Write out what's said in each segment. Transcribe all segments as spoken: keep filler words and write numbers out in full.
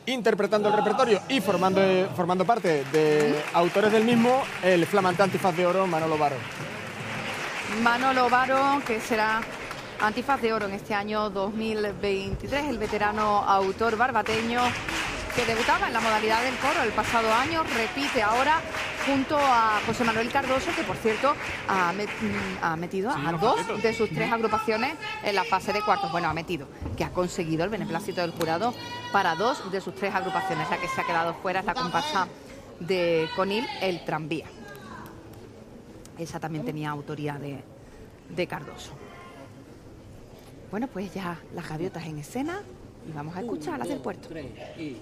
interpretando el repertorio y formando, formando parte de autores del mismo, el flamante Antifaz de Oro, Manolo Varo. Manolo Varo, que será Antifaz de Oro en este año dos mil veintitrés, el veterano autor barbateño que debutaba en la modalidad del coro el pasado año, repite ahora junto a José Manuel Cardoso, que por cierto ha, met, ha metido sí, a dos completos. de sus tres agrupaciones en la fase de cuartos. Bueno, ha metido, que ha conseguido el beneplácito del jurado para dos de sus tres agrupaciones. La que se ha quedado fuera es la comparsa de Conil, El Tranvía. Esa también tenía autoría de, de Cardoso. Bueno, pues ya las gaviotas en escena y vamos a escuchar las del puerto. Tres, y...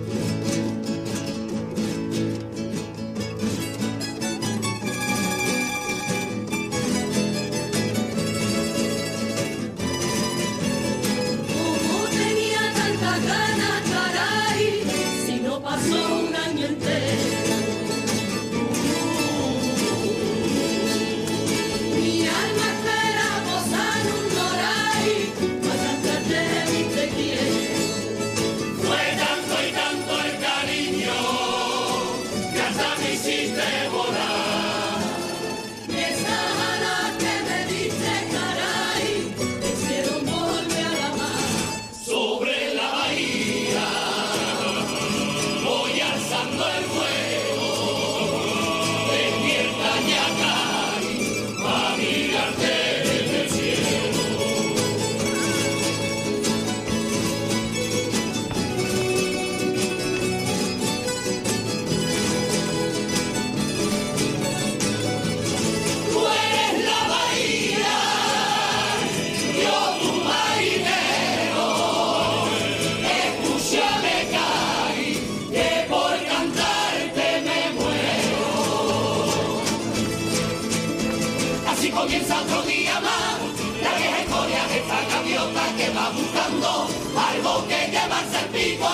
Comienza otro día más, la vieja historia de esta gaviota que va buscando algo que llevarse el pico,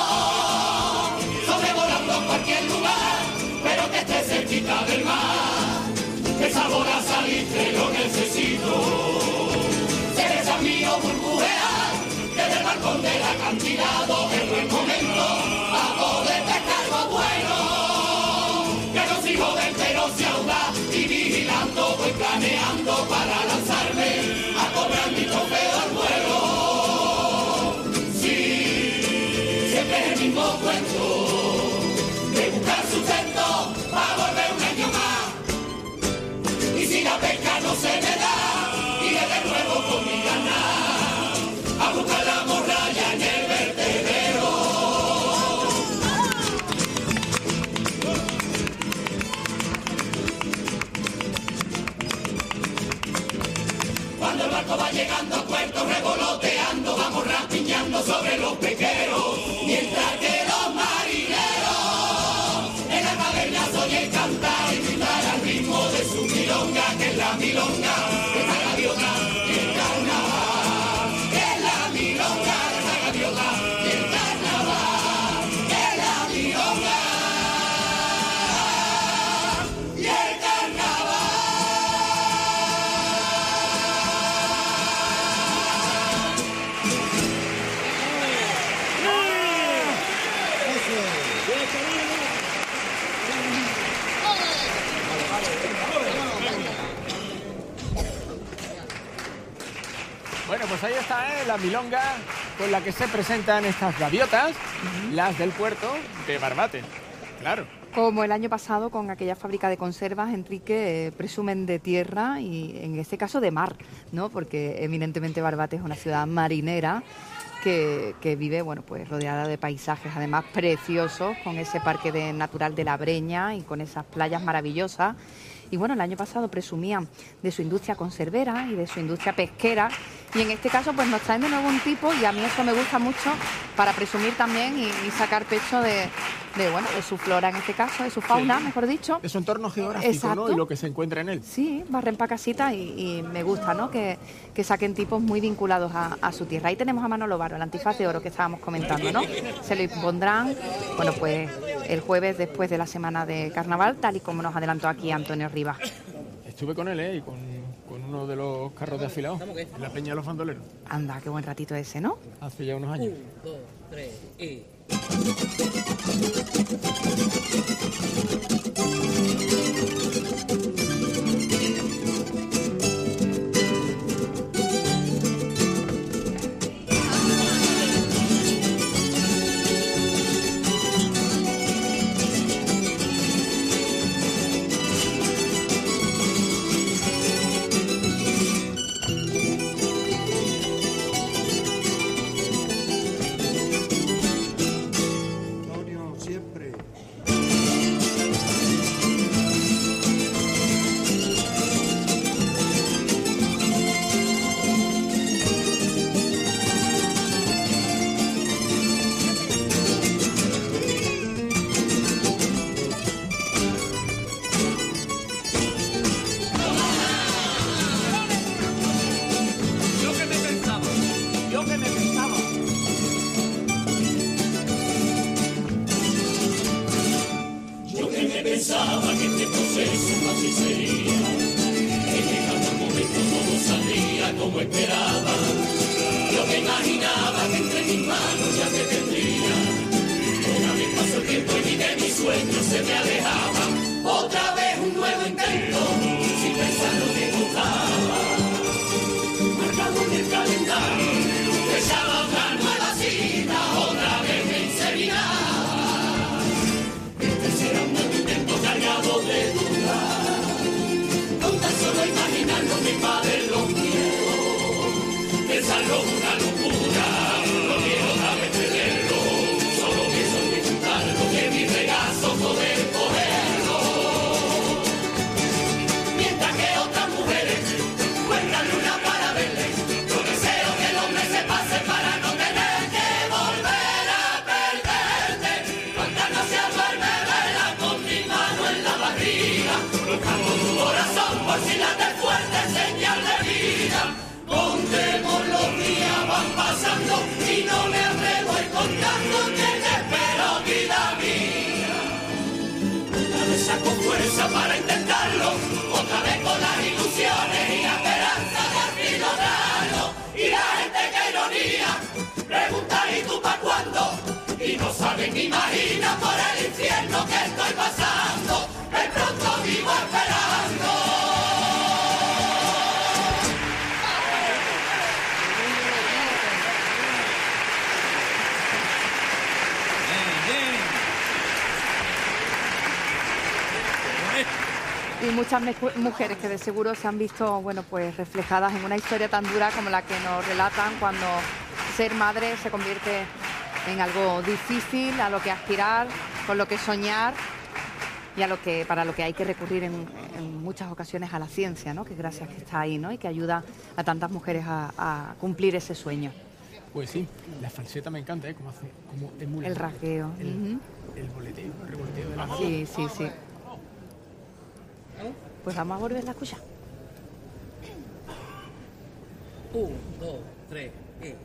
sobrevolando cualquier lugar, pero que esté cerquita del mar, que sabor a saliste lo necesito, cereza mío burbujear, desde el balcón del acantilado, el buen momento, a poder pescar lo bueno, que los hijos del pero se ahoga y vigilando voy planeando para lanzarme a cobrar mi trofeo al vuelo. Sí, siempre es el mismo cuento de buscar sustento para volver un año más. Y si la pesca no se me da, iré de nuevo con mi ganar a buscar la morralla en el vertedero. Cuando el barco va llegando a puerto revoloteando, vamos rapiñando sobre los pequeros, mientras que los marineros en la caverna oyen cantar y gritar al ritmo de su milonga, que es la milonga de la gaviota y el carnaval, que es la milonga de la gaviota y el carnaval, que es la milonga y el carnaval. Bueno, pues ahí está, ¿eh? La milonga con la que se presentan estas gaviotas, uh-huh. las del puerto de Barbate, claro. Como el año pasado con aquella fábrica de conservas, Enrique, eh, presumen de tierra y en este caso de mar, ¿no? Porque eminentemente Barbate es una ciudad marinera que, que vive, bueno, pues rodeada de paisajes además preciosos, con ese parque de, natural de la Breña y con esas playas maravillosas. Y bueno, el año pasado presumían de su industria conservera y de su industria pesquera. Y en este caso, pues nos traen de nuevo un tipo, y a mí esto me gusta mucho, para presumir también y, y sacar pecho de, de, bueno, de su flora en este caso, de su fauna, sí, mejor dicho. De su entorno geográfico, ¿no? Y lo que se encuentra en él. Sí, barren pa' casita y, y me gusta, ¿no? Que, que saquen tipos muy vinculados a, a su tierra. Ahí tenemos a Manolo Varo, el Antifaz de Oro que estábamos comentando, ¿no? Se lo impondrán, bueno, pues el jueves después de la semana de carnaval, tal y como nos adelantó aquí Antonio Rivas. Estuve con él, ¿eh? Y con, con uno de los carros de afilado, en la Peña de los Bandoleros. Anda, qué buen ratito ese, ¿no? Hace ya unos años. Un, dos, tres y... Para intentarlo, otra vez con las ilusiones y la esperanza de al fin lograrlo. Y la gente que ironía pregunta ¿y tú pa' cuándo? Y no saben ni imaginan por el infierno que estoy pasando, de pronto vivo esperando. Y muchas mujeres que de seguro se han visto, bueno, pues reflejadas en una historia tan dura como la que nos relatan, cuando ser madre se convierte en algo difícil, a lo que aspirar, con lo que soñar y a lo que para lo que hay que recurrir en, en muchas ocasiones a la ciencia, ¿no? Que gracias que está ahí, ¿no? Y que ayuda a tantas mujeres a, a cumplir ese sueño. Pues sí, la falseta me encanta, ¿eh? Como hace, como emula. El rasgueo. El, Uh-huh. el boleteo, el revolteo de la mano. Sí, sí, sí. Pues vamos a volver a escuchar. Un, dos, tres y...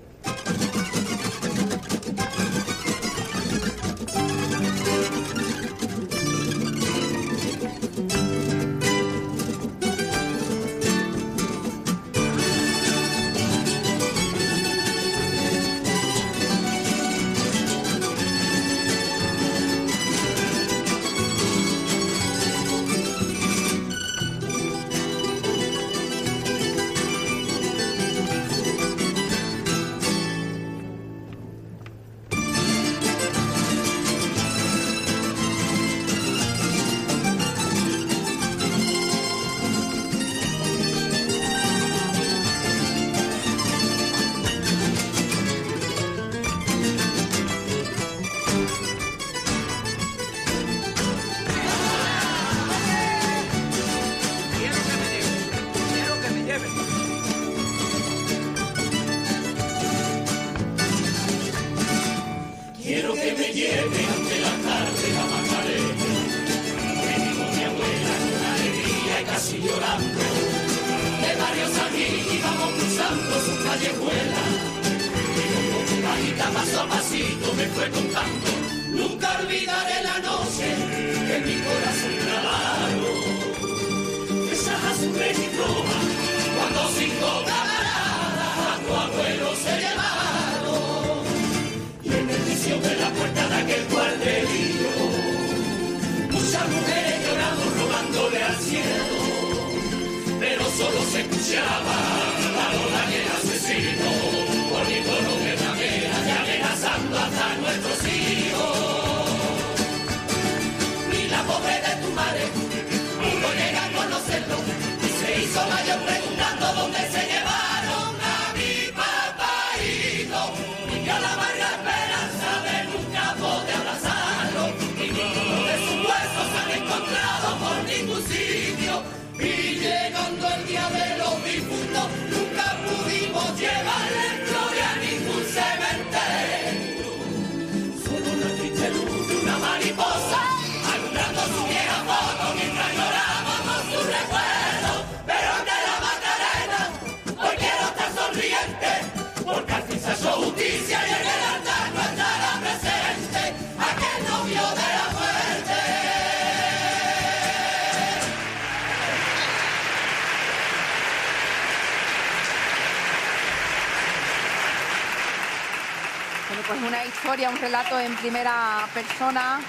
Quiero que me lleve ante la tarde la Magdalena. Me dijo mi abuela con alegría y casi llorando. De varios años íbamos cruzando sus callejuelas. Y como bajita paso a pasito me fue contando. Nunca olvidaré la noche que en mi corazón grabaron esas azules y rojas. cinco camaradas a tu abuelo se llevaron. Y en el vicio de la puerta de aquel cuartelillo, muchas mujeres llorando, robándole al cielo. Pero solo se escuchaba la ola y el asesino, poniéndonos de manera y amenazando hasta nuestros hijos. Ni la pobre de tu madre pudo llegar a conocerlo, y se hizo mayor preguntando dónde se llevaron a mi papaíto. Y que a la amarga esperanza de nunca poder abrazarlo, y ninguno de sus huesos se han encontrado por ningún sitio. Y llegando el día de los difuntos, nunca pudimos llevarle gloria a ningún cementerio. Solo la triste luz de una mariposa alumbrando su vieja foto mientras llorábamos su recuerdo. Pero ante la Macarena hoy quiero estar sonriente, porque al fin se hizo justicia y en el altar no estará presente aquel novio de la muerte. Bueno, pues una historia, un relato en primera persona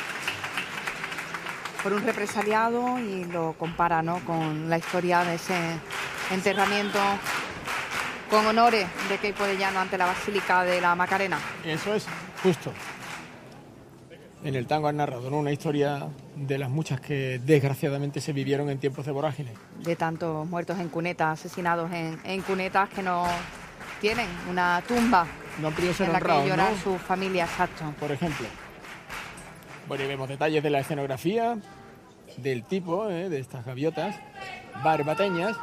por un represaliado, y lo compara, ¿no?, con la historia de ese enterramiento con honores de Queipo de Llano ante la Basílica de la Macarena. Eso es, justo. En el tango han narrado, ¿no?, una historia de las muchas que desgraciadamente se vivieron en tiempos de vorágine. De tantos muertos en cunetas, asesinados en, en cunetas que no tienen una tumba No han podido ser en la que honrados, llorar ¿no?, su familia, exacto. por ejemplo. Bueno, y vemos detalles de la escenografía, del tipo, ¿eh?, de estas gaviotas barbateñas.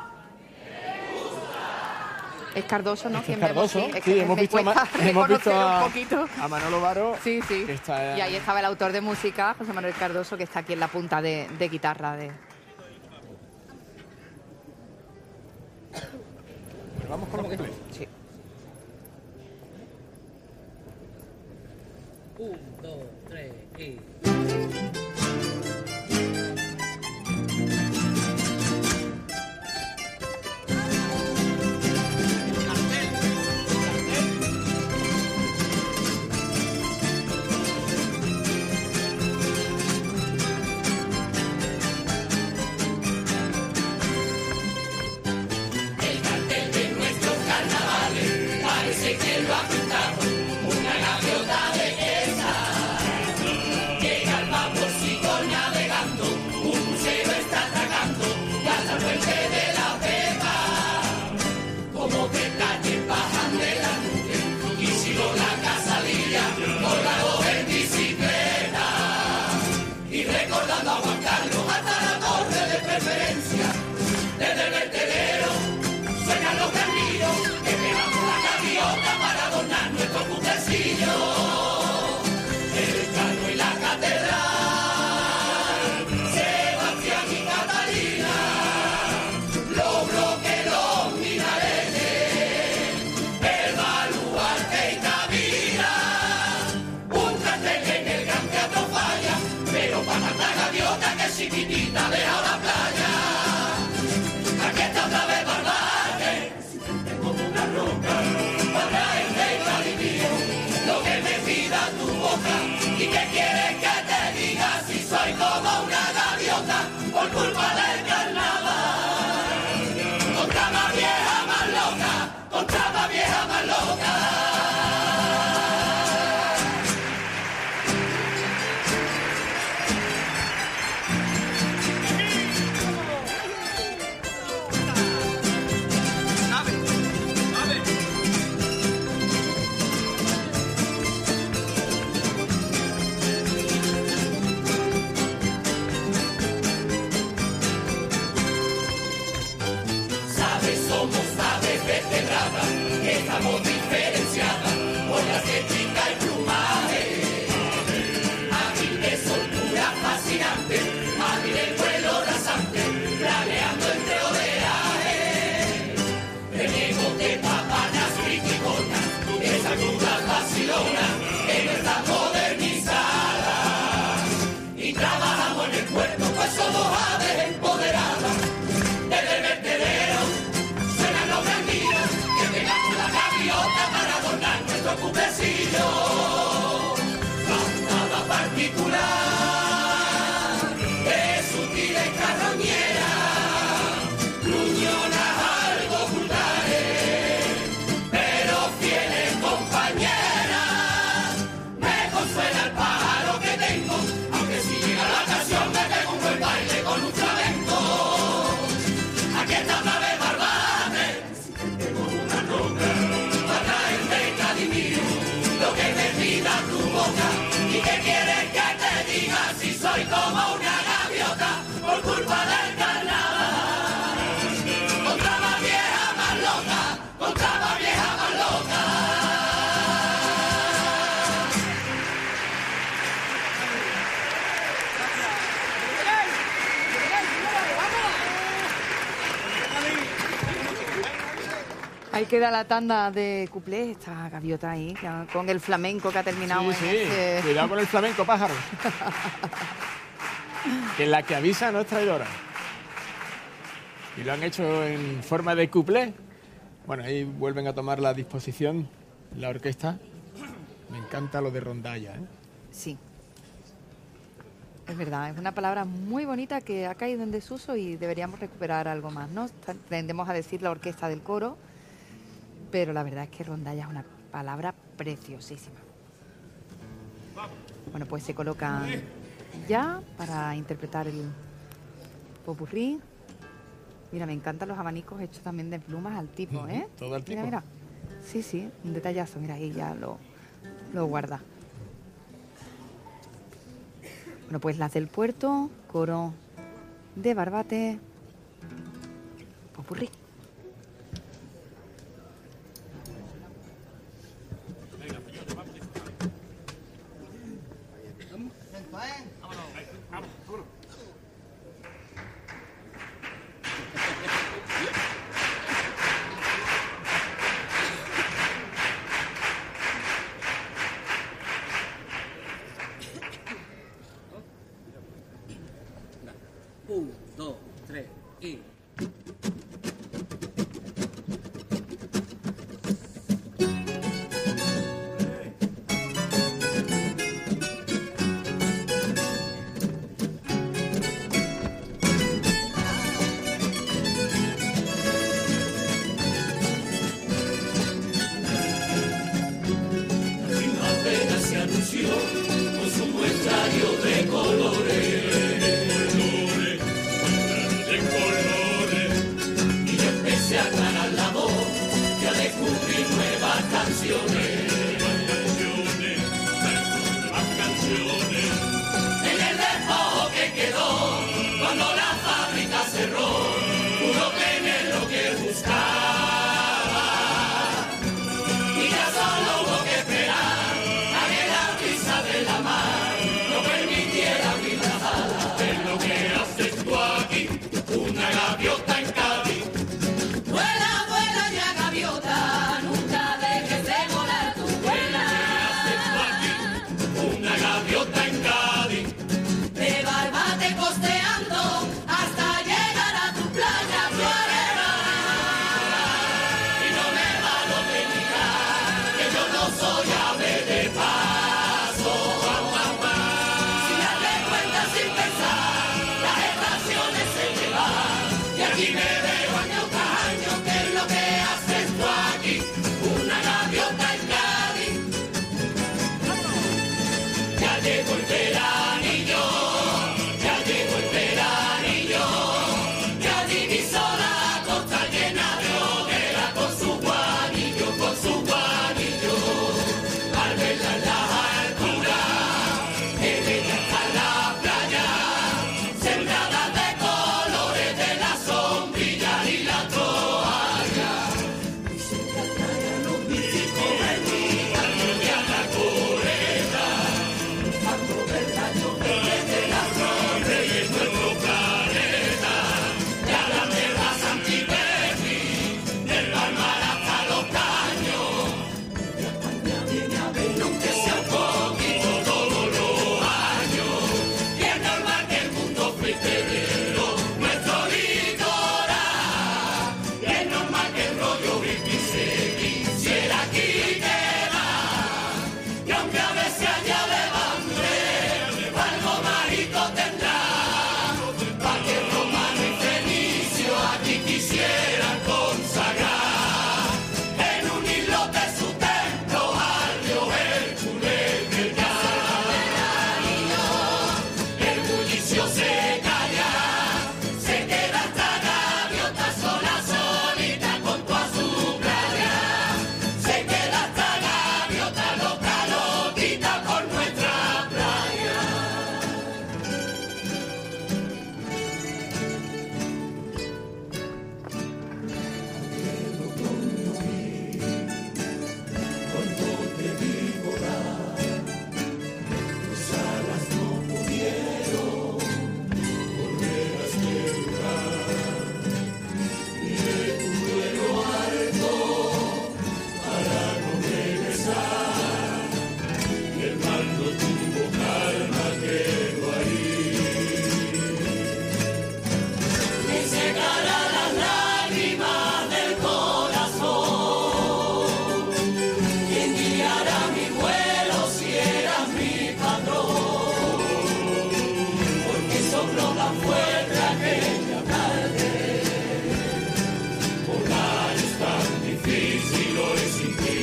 Es Cardoso, ¿no? Este es Quien vemos, Cardoso, sí, es sí, que hemos me visto, a, Ma- cuesta hemos visto reconocer a, un poquito. a Manolo Varo. Sí, sí. Que está, Y ahí estaba el autor de música, José Manuel Cardoso, que está aquí en la punta de, de guitarra. De... Bueno, vamos con lo que Sí. Un, dos, tres y... El cartel de nuestros carnavales parece que lo ha pintado una gaviota de esa. Llega el vaporcito navegando, un crucero está atacando y hasta el puente de la Vega. Como detalles bajan de la nube y sigo la casadilla por la voz en bicicleta. Y recordando a Juan Carlos hasta la torre de preferencia. Desde el vertedero suenan los granillos que pegamos la gaviota para adornar nuestro putecillo. El Cano y la catedral, Sebastián y Catalina, los bloques, los minaretes, el baluarte y cabina. Un cartel en el Gran Teatro Falla, pero para tanta gaviota que es chiquitita deja la playa. Aquí está otra vez Barbate, siente como una roca, para el rey cariño, lo que me pida tu boca. ¿Y qué quieres que te diga si soy como una gaviota por culpa del carnaval? Contra más vieja más loca, contra más vieja más loca. Ahí queda la tanda de cuplés, esta gaviota ahí, con el flamenco que ha terminado. Sí, en sí, ese... cuidado con el flamenco, pájaro. Que la que avisa no es traidora. Y lo han hecho en forma de cuplé. Bueno, ahí vuelven a tomar la disposición la orquesta. Me encanta lo de rondalla, ¿eh? Sí. Es verdad, es una palabra muy bonita que ha caído en desuso y deberíamos recuperar algo más, ¿no? Tendemos a decir la orquesta del coro, pero la verdad es que rondalla es una palabra preciosísima. Bueno, pues se colocan ya para interpretar el popurrí. Mira, me encantan los abanicos hechos también de plumas al tipo, ¿eh? Todo al tipo. Mira, mira. Sí, sí, un detallazo. Mira, ahí ya lo, lo guarda. Bueno, pues las del puerto, coro de Barbate, popurrí. Un, dos, tres y... Apenas se anunció con su muestrario de colores. Se aclarar la voz y a descubrir nuevas canciones. Nuevas canciones. En el despojo que quedó cuando la fábrica cerró, pudo tener lo que buscaba. Y ya solo hubo que esperar a que la brisa de la mar no permitiera abrir las alas. Es lo que haces tú aquí, una gaviota en Cádiz. Vuela, vuela ya gaviota, nunca dejes de volar tu vuela. Una gaviota en Cádiz, de Barbate costeando hasta llegar a tu playa Guarema. Y no me valo de mirar, que yo no soy ave de paso. Si las te cuentas sin pensar, las estaciones se llevan, y aquí me veo año tras año. ¿Qué es lo que haces tú aquí? Una gaviota en Cádiz. Ya llegó el veranillo, ya llegó el veranillo, ya divisó la costa llena de hoguera con su guanillo, con su guanillo. Al verla en las alturas, que bella está la playa, sembrada de colores de la sombrilla y la toalla. Y se traen los místicos en mi cuando ya la coreta, cuando ve fuerte aquella tarde. Volar es tan difícil hoy sin ti.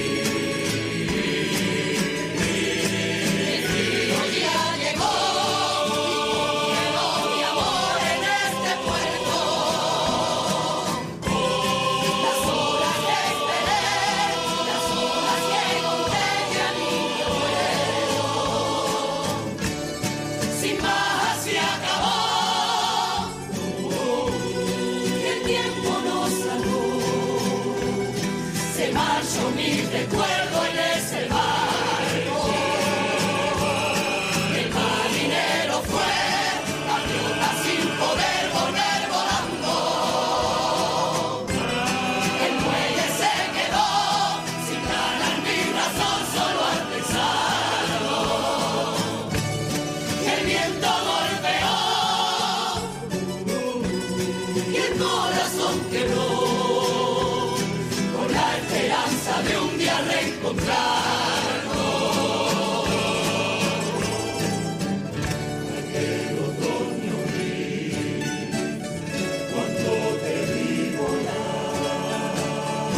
El frío ya llegó, llegó mi amor en este puerto. Las horas que esperé, las horas que conté ya ni recuerdo. Sin más se acabó, y el tiempo nos salvó. Se marchó mi recuerdo en ese barco. El marinero fue patriota sin poder volver volando. El muelle se quedó sin ganar mi razón solo al pensarlo. Y el viento golpeó y el corazón quebró con la esperanza de un día reencontrarnos. Aquel otoño gris, cuando te vi volar.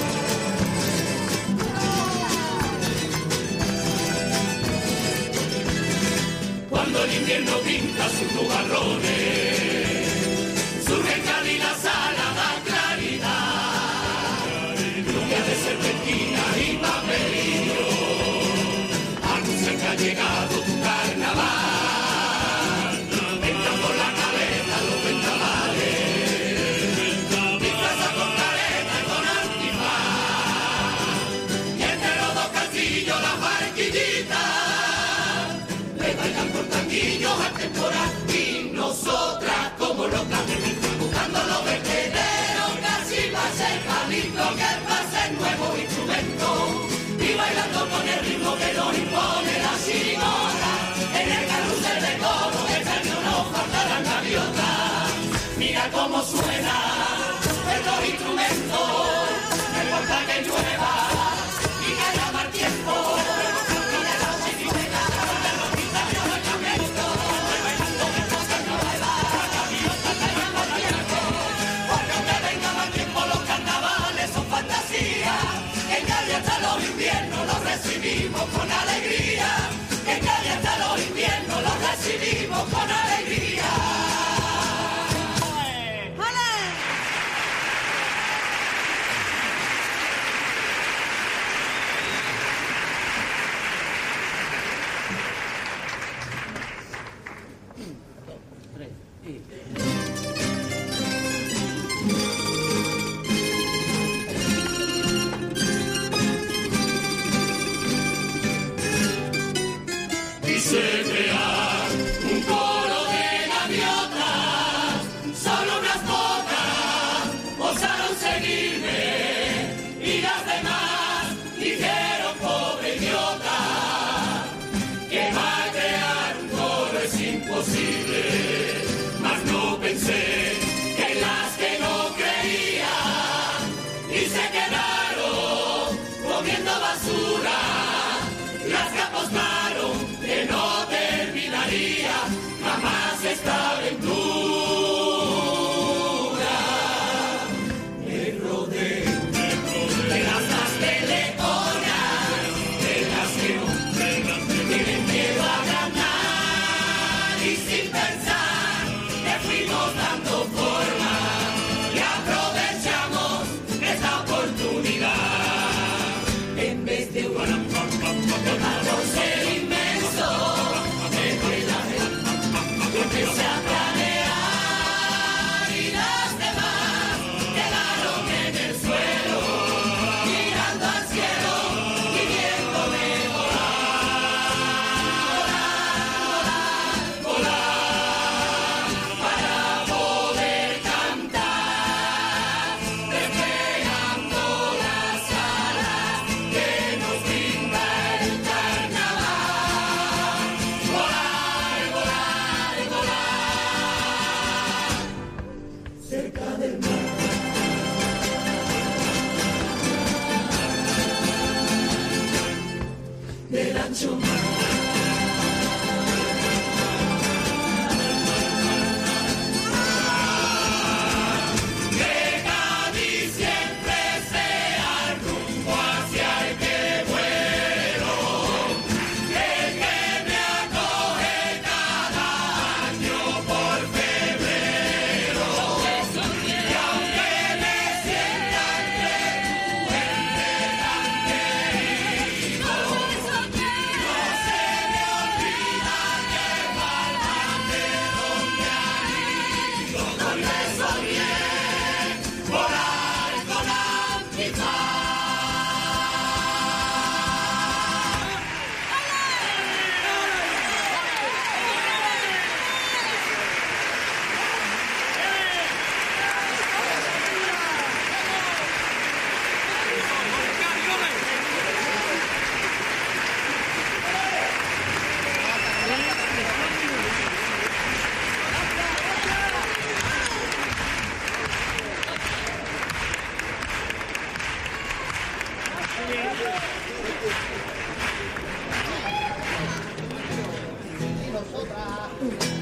Cuando el invierno pinta sus nubarrones, surge en Cádiz la salada claridad. Lluvia de serpentina y papelillo anuncian que ha llegado tu carnaval. Entran por la cabeza los vendavales, disfrazas con careta y con antifaz. Y entre los dos castillos las barquillitas le bailan por tanguillos al temporal. Y nosotras como locas buscando los vertederos casi va a ser palito que pase el nuevo instrumento. Y bailando con el ritmo que nos impone la chirigota. En el carrusel de coro del cañón no faltarán gaviotas. Mira cómo suena estos instrumentos. No importa que llueva y que haya mal tiempo. Mira la chiquitera, los quintarios del lamento. Bailando de cosa nueva, la gaviota está llamando tiempo. Porque aunque venga mal tiempo, los carnavales son fantasía. En Cádiz hasta los inviernos los recibimos con alegría. En Cádiz hasta los inviernos los recibimos con alegría. Quise crear un coro de gaviotas, solo unas pocas osaron seguirme y las demás dijeron pobre idiota, que va a crear un coro es imposible, mas no pensé que en las que no creían y se quedaron comiendo basura, las que apostaron que no terminaría jamás esta aventura. Me rodeo de las más peleonas, de las que no tienen miedo a ganar y sin pensar nosotras.